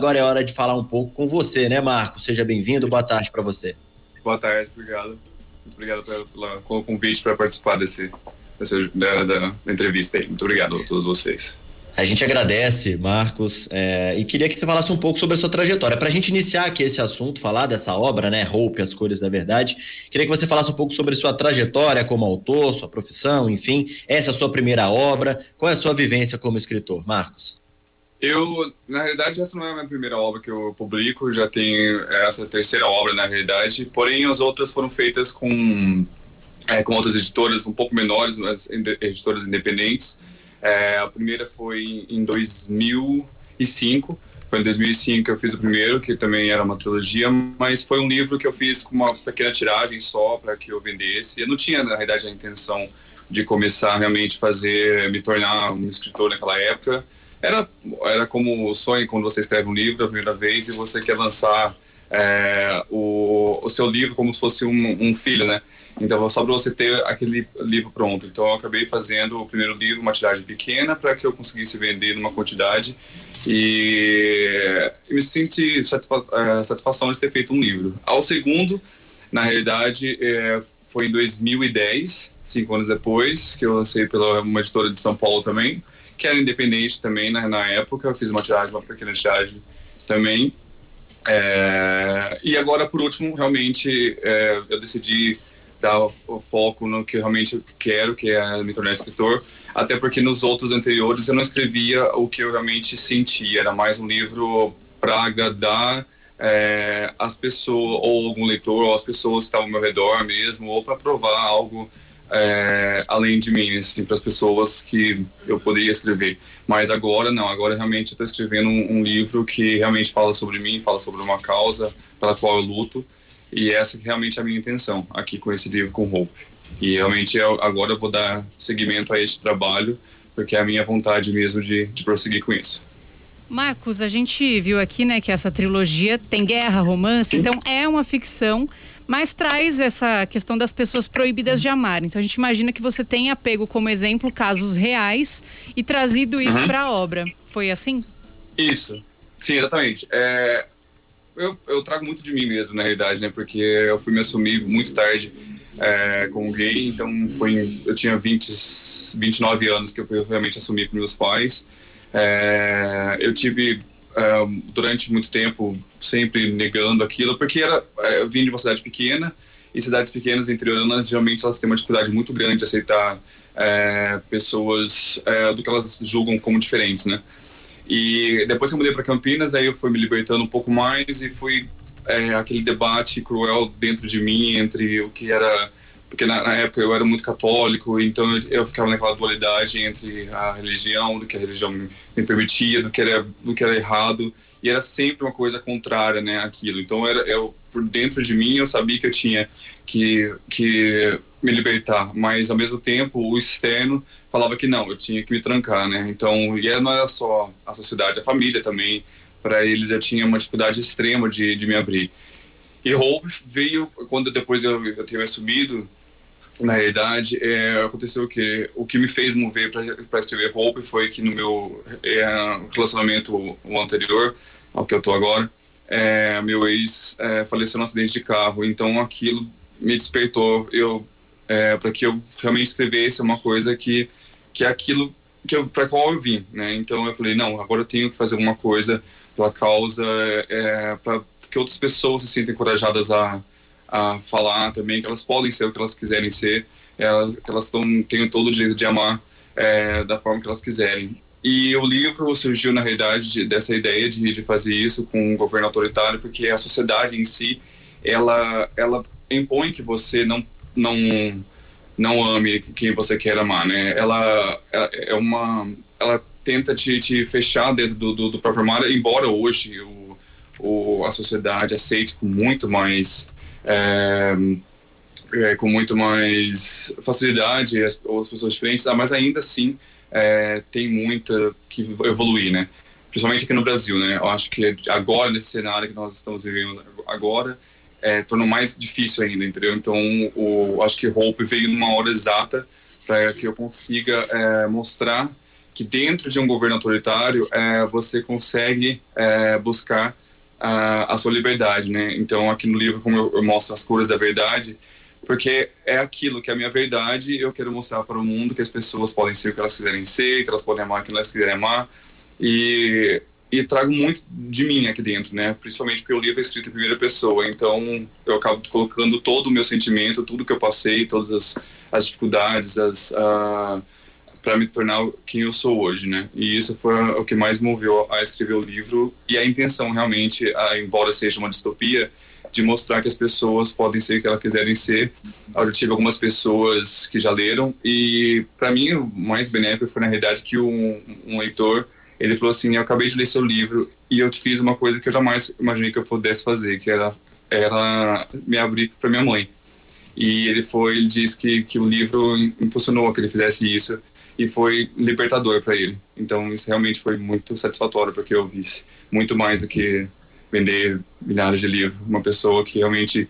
Agora é hora de falar um pouco com você, né, Marcos? Seja bem-vindo, boa tarde para você. Boa tarde, obrigado. Muito obrigado pelo convite para participar da entrevista aí. Muito obrigado a todos vocês. A gente agradece, Marcos, e queria que você falasse um pouco sobre a sua trajetória. Para a gente iniciar aqui esse assunto, falar dessa obra, né, Hope, As Cores da Verdade, queria que você falasse um pouco sobre sua trajetória como autor, sua profissão, enfim, essa é a sua primeira obra, qual é a sua vivência como escritor, Marcos? Na realidade, essa não é a minha primeira obra que eu publico, já tenho essa terceira obra, na realidade, porém as outras foram feitas com outras editoras um pouco menores, mas editoras independentes. A primeira foi em 2005. Foi em 2005 que eu fiz o primeiro, que também era uma trilogia, mas foi um livro que eu fiz com uma pequena tiragem só para que eu vendesse. Eu não tinha, na realidade, a intenção de começar realmente me tornar um escritor naquela época. Era como o sonho quando você escreve um livro a primeira vez e você quer lançar o seu livro como se fosse um filho, né? Então, só para você ter aquele livro pronto. Então, eu acabei fazendo o primeiro livro, uma tiragem pequena, para que eu conseguisse vender numa quantidade e me senti satisfação de ter feito um livro. Ao segundo, na realidade, foi em 2010, 5 anos depois, que eu lancei pela uma editora de São Paulo também, que era independente também na época. Eu fiz uma pequena tiragem também. E agora, por último, realmente, eu decidi dar o foco no que eu realmente quero, que é me tornar escritor, até porque nos outros anteriores eu não escrevia o que eu realmente sentia, era mais um livro para agradar as pessoas, ou algum leitor, ou as pessoas que estavam ao meu redor mesmo, ou para provar algo além de mim, assim, para as pessoas que eu poderia escrever. Mas agora não, agora realmente eu estou escrevendo um livro que realmente fala sobre mim, fala sobre uma causa pela qual eu luto, e essa que realmente é a minha intenção aqui com esse livro, com Hope. E realmente agora eu vou dar seguimento a este trabalho, porque é a minha vontade mesmo de prosseguir com isso. Marcos, a gente viu aqui, né, que essa trilogia tem guerra, romance, então é uma ficção, mas traz essa questão das pessoas proibidas de amar. Então a gente imagina que você tenha pego como exemplo casos reais e trazido isso para a obra. Foi assim? Isso, sim, exatamente. Eu trago muito de mim mesmo, na realidade, né, porque eu fui me assumir muito tarde como gay, então eu tinha 29 anos que eu fui realmente assumir para meus pais. Eu tive durante muito tempo sempre negando aquilo, porque eu vim de uma cidade pequena, e cidades pequenas interioranas geralmente elas têm uma dificuldade muito grande de aceitar pessoas do que elas julgam como diferentes, né? E depois que eu mudei para Campinas, aí eu fui me libertando um pouco mais e fui aquele debate cruel dentro de mim entre o que era, porque na época eu era muito católico, então eu ficava naquela dualidade entre a religião, do que a religião me permitia, do que era errado, e era sempre uma coisa contrária, né, àquilo. Então por dentro de mim eu sabia que eu tinha que me libertar, mas ao mesmo tempo o externo falava que não, eu tinha que me trancar, né? Então, não era só a sociedade, a família também, para eles eu tinha uma dificuldade extrema de me abrir. E Hope veio quando depois eu tinha assumido. Na realidade, aconteceu que o que me fez mover para escrever Hope foi que no meu relacionamento o anterior ao que eu tô agora, meu ex faleceu num acidente de carro, então aquilo me despertou para que eu realmente escrevesse uma coisa que é aquilo para qual eu vim, né? Então eu falei, não, agora eu tenho que fazer alguma coisa pela causa, para que outras pessoas se sintam encorajadas a falar também que elas podem ser o que elas quiserem ser, que elas têm todo o direito de amar da forma que elas quiserem. E o livro surgiu, na realidade, dessa ideia de fazer isso com um governo autoritário, porque a sociedade em si, ela impõe que você não ame quem você quer amar, né? Ela tenta te fechar dentro do próprio mar, embora hoje a sociedade aceite com muito mais facilidade as pessoas diferentes, mas ainda assim tem muita que evoluir, né? Principalmente aqui no Brasil, né? Eu acho que agora, nesse cenário que nós estamos vivendo agora, tornou mais difícil ainda, entendeu? Então, acho que Hope veio numa hora exata para que eu consiga mostrar que dentro de um governo autoritário você consegue buscar a sua liberdade, né? Então aqui no livro, como eu mostro as cores da verdade, porque é aquilo que é a minha verdade, eu quero mostrar para o mundo que as pessoas podem ser o que elas quiserem ser, que elas podem amar o que elas quiserem amar, e trago muito de mim aqui dentro, né? Principalmente porque o livro é escrito em primeira pessoa, então eu acabo colocando todo o meu sentimento, tudo que eu passei, todas as dificuldades, para me tornar quem eu sou hoje, né? E isso foi o que mais me moveu a escrever o livro, e a intenção realmente, embora seja uma distopia, de mostrar que as pessoas podem ser o que elas quiserem ser. Eu tive algumas pessoas que já leram, e para mim o mais benéfico foi na realidade que um leitor, ele falou assim: eu acabei de ler seu livro e eu te fiz uma coisa que eu jamais imaginei que eu pudesse fazer, que era me abrir para minha mãe. E ele disse que o livro impulsionou que ele fizesse isso, e foi libertador para ele. Então isso realmente foi muito satisfatório, porque eu vi muito mais do que vender milhares de livros. Uma pessoa que realmente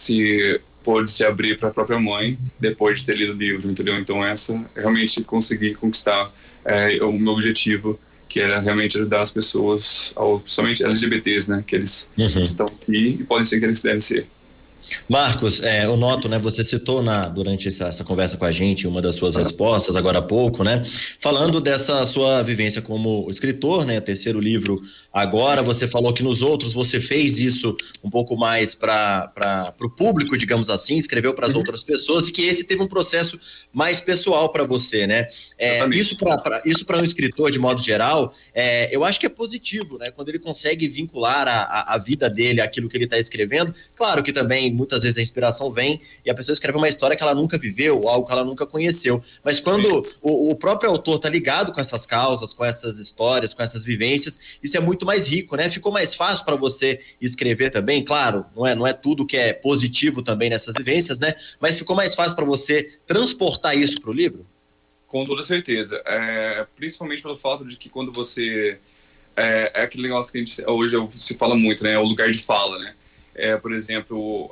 pôde se abrir para a própria mãe depois de ter lido o livro, entendeu? Então realmente consegui conquistar o meu objetivo, que era realmente ajudar as pessoas, somente LGBTs, né? Que eles estão aqui e podem ser o que eles devem ser. Marcos, eu noto, né, você citou durante essa conversa com a gente, uma das suas respostas agora há pouco, né, falando dessa sua vivência como escritor, né, terceiro livro agora, você falou que nos outros você fez isso um pouco mais para o público, digamos assim, escreveu para as outras pessoas, e que esse teve um processo mais pessoal para você, né, isso para um escritor de modo geral, eu acho que é positivo, né, quando ele consegue vincular a vida dele àquilo que ele está escrevendo. Claro que também muitas vezes a inspiração vem e a pessoa escreve uma história que ela nunca viveu, algo que ela nunca conheceu. Mas quando o próprio autor está ligado com essas causas, com essas histórias, com essas vivências, isso é muito mais rico, né? Ficou mais fácil para você escrever também, claro, não é tudo que é positivo também nessas vivências, né? Mas ficou mais fácil para você transportar isso para o livro? Com toda certeza. Principalmente pelo fato de que quando você... É aquele negócio que hoje se fala muito, né? É o lugar de fala, né? Por exemplo,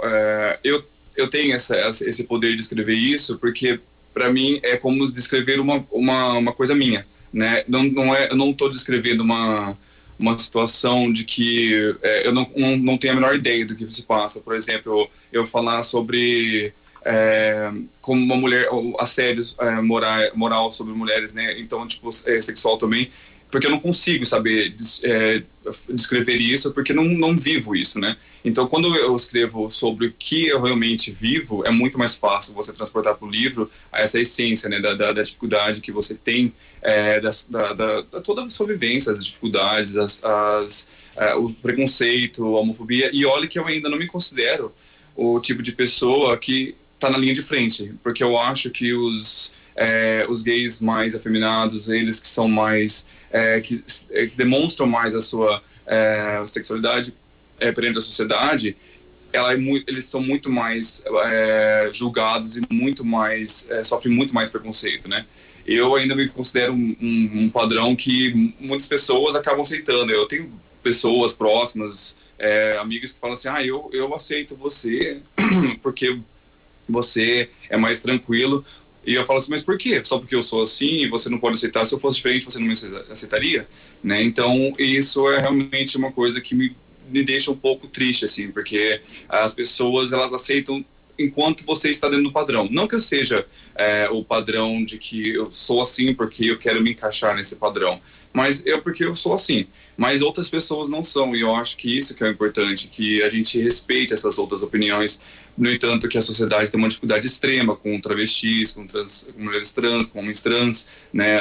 eu tenho esse poder de escrever isso, porque para mim é como descrever uma coisa minha, né? Eu não estou descrevendo uma situação de que eu não tenho a menor ideia do que se passa. Por exemplo, eu falar sobre como uma mulher, assédio moral sobre mulheres, né? Então, tipo, sexual também, porque eu não consigo saber descrever isso, porque não vivo isso, né? Então, quando eu escrevo sobre o que eu realmente vivo, é muito mais fácil você transportar para o livro essa essência, né, da dificuldade que você tem, toda a sua vivência, as dificuldades, o preconceito, a homofobia. E olha que eu ainda não me considero o tipo de pessoa que está na linha de frente, porque eu acho que os gays mais afeminados, eles que são mais que demonstram mais a sua sexualidade perante a sociedade, eles são muito mais julgados e muito mais sofrem muito mais preconceito, né? Eu ainda me considero um padrão que muitas pessoas acabam aceitando. Eu tenho pessoas próximas, amigos que falam assim: eu aceito você porque você é mais tranquilo. E eu falo assim: mas por quê? Só porque eu sou assim e você não pode aceitar? Se eu fosse diferente, você não me aceitaria? Né? Então, isso é realmente uma coisa que me deixa um pouco triste, assim, porque as pessoas, elas aceitam enquanto você está dentro do padrão. Não que eu seja o padrão de que eu sou assim porque eu quero me encaixar nesse padrão, mas porque eu sou assim. Mas outras pessoas não são, e eu acho que isso que é importante, que a gente respeite essas outras opiniões. No entanto, que a sociedade tem uma dificuldade extrema com travestis, com mulheres trans, com homens trans, né?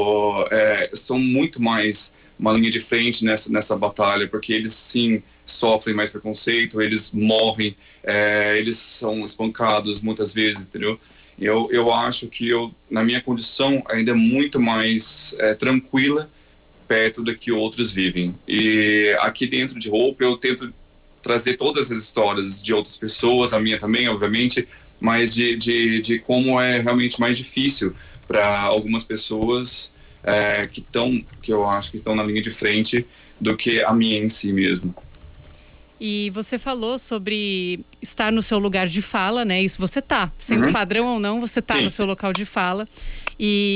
São muito mais uma linha de frente nessa batalha, porque eles sim sofrem mais preconceito, eles morrem, eles são espancados muitas vezes, entendeu? Eu acho que na minha condição, ainda é muito mais tranquila perto do que outros vivem. E aqui dentro de Hope eu tento trazer todas as histórias de outras pessoas, a minha também, obviamente, mas de como é realmente mais difícil para algumas pessoas que eu acho que estão na linha de frente do que a minha em si mesmo. E você falou sobre estar no seu lugar de fala, né? Isso você tá, sendo padrão ou não, você tá no seu local de fala. E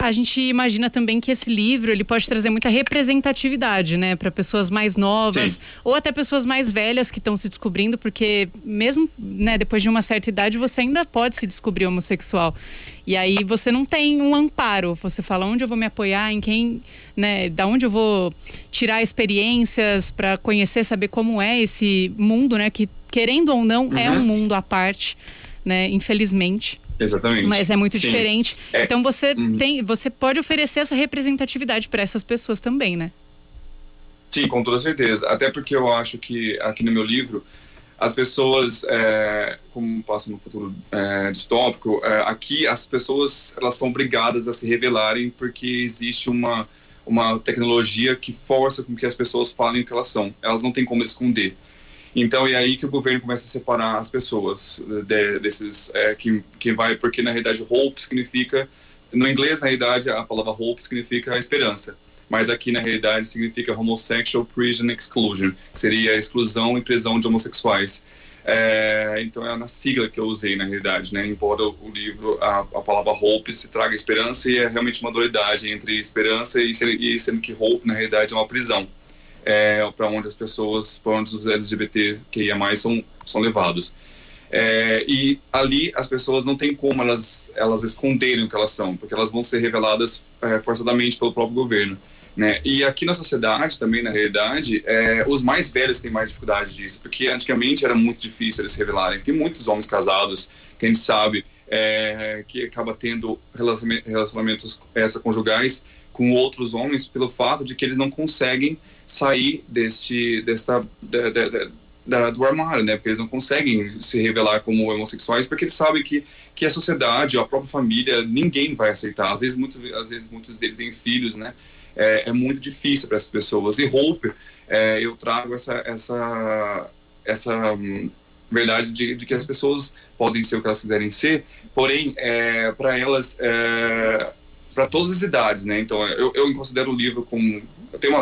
a gente imagina também que esse livro ele pode trazer muita representatividade, né, para pessoas mais novas. Sim. Ou até pessoas mais velhas que estão se descobrindo, porque mesmo, né, depois de uma certa idade você ainda pode se descobrir homossexual. E aí você não tem um amparo. Você fala onde eu vou me apoiar, em quem, né, da onde eu vou tirar experiências para conhecer, saber como é esse mundo, né, que querendo ou não é um mundo à parte, né, infelizmente. Exatamente. Mas é muito diferente. Então você pode oferecer essa representatividade para essas pessoas também, né? Sim, com toda certeza. Até porque eu acho que aqui no meu livro as pessoas, como passa no futuro distópico, aqui as pessoas elas são obrigadas a se revelarem porque existe uma tecnologia que força com que as pessoas falem o que elas são. Elas não têm como esconder. Então é aí que o governo começa a separar as pessoas desses que vai, porque na realidade hope significa, no inglês na realidade a palavra hope significa esperança, mas aqui na realidade significa homosexual prison exclusion, que seria a exclusão e prisão de homossexuais. Então é na sigla que eu usei na realidade, né? Embora o livro, a palavra hope se traga esperança, e é realmente uma dualidade entre esperança e sendo que hope na realidade é uma prisão. Para onde as pessoas, para onde os LGBTQIA+, são levados. E ali as pessoas não têm como elas esconderem o que elas são, porque elas vão ser reveladas forçadamente pelo próprio governo, né? E aqui na sociedade também, na realidade, os mais velhos têm mais dificuldade disso, porque antigamente era muito difícil eles se revelarem. Tem muitos homens casados que a gente sabe que acaba tendo relacionamentos extraconjugais com outros homens pelo fato de que eles não conseguem sair do armário, né? Porque eles não conseguem se revelar como homossexuais, porque eles sabem que a sociedade, a própria família, ninguém vai aceitar. Às vezes muitos deles têm filhos, né? É muito difícil para essas pessoas. E Hope, eu trago essa verdade de que as pessoas podem ser o que elas quiserem ser, porém, para elas, para todas as idades, né? Então, eu considero o livro como... Eu tenho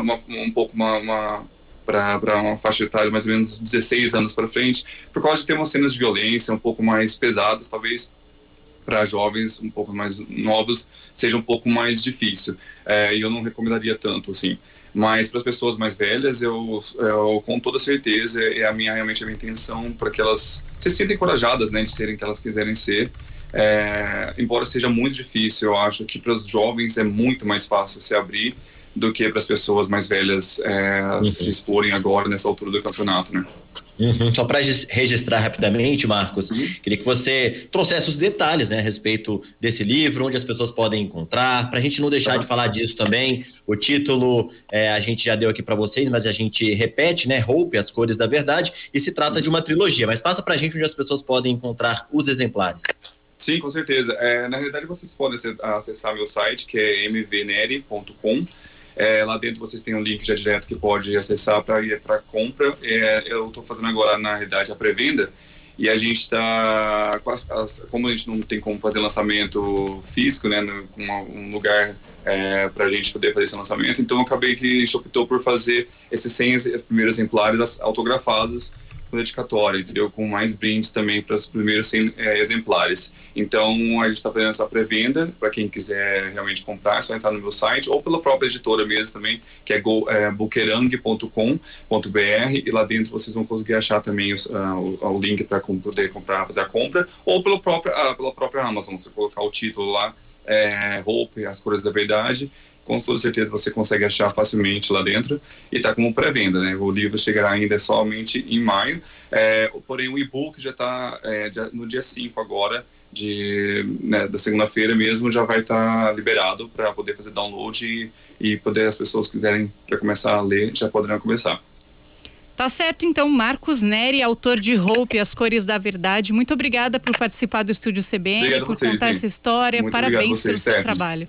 para uma faixa etária mais ou menos 16 anos para frente, por causa de ter umas cenas de violência um pouco mais pesadas, talvez para jovens um pouco mais novos seja um pouco mais difícil. E eu não recomendaria tanto, assim. Mas para as pessoas mais velhas, eu com toda certeza, realmente a minha intenção para que elas se sintam encorajadas, né, de serem o que elas quiserem ser. Embora seja muito difícil, eu acho que para os jovens é muito mais fácil se abrir do que para as pessoas mais velhas se exporem agora nessa altura do campeonato, né? Só para registrar rapidamente, Marcos, queria que você trouxesse os detalhes, né, a respeito desse livro, onde as pessoas podem encontrar, para a gente não deixar de falar disso também. O título a gente já deu aqui para vocês, mas a gente repete, né, Hope, As Cores da Verdade, e se trata de uma trilogia, mas passa para a gente onde as pessoas podem encontrar os exemplares. Sim, com certeza. Na realidade, vocês podem acessar meu site, que é mvneri.com. Lá dentro vocês têm um link já direto que pode acessar para ir para compra. Eu estou fazendo agora, na realidade, a pré-venda, e a gente está, como a gente não tem como fazer lançamento físico, né, com um lugar para a gente poder fazer esse lançamento, então eu acabei que a gente optou por fazer esses 100 primeiros exemplares autografados com dedicatória, entendeu? Com mais brindes também para os primeiros 100 exemplares. Então, a gente está fazendo essa pré-venda, para quem quiser realmente comprar, é só entrar no meu site, ou pela própria editora mesmo também, que é buquerang.com.br, e lá dentro vocês vão conseguir achar também o link para poder comprar, fazer a compra, ou pela própria Amazon, você colocar o título lá, Hope, As Cores da Verdade, com toda certeza você consegue achar facilmente lá dentro, e está como pré-venda, né? O livro chegará ainda somente em maio, porém o e-book já está no dia 5 agora, da segunda-feira mesmo, já vai estar liberado para poder fazer download e poder, as pessoas que quiserem já começar a ler, já poderão começar. Tá certo, então, Marcos Neri, autor de Hope, As Cores da Verdade, muito obrigada por participar do Estúdio CBN, obrigado por vocês, contar essa história, muito parabéns vocês, pelo seu trabalho.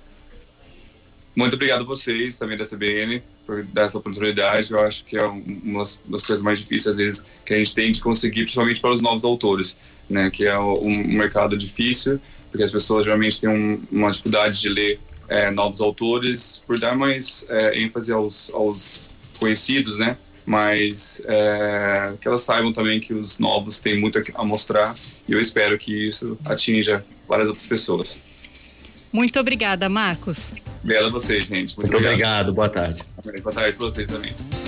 Muito obrigado a vocês, também da CBN, por dar essa oportunidade. Eu acho que é uma das coisas mais difíceis, às vezes, que a gente tem de conseguir, principalmente para os novos autores, né? Que é um mercado difícil, porque as pessoas geralmente têm uma dificuldade de ler novos autores, por dar mais ênfase aos conhecidos, né? Mas que elas saibam também que os novos têm muito a mostrar, e eu espero que isso atinja várias outras pessoas. Muito obrigada, Marcos. Obrigado a vocês, gente. Muito obrigado. Boa tarde. Boa tarde para vocês também.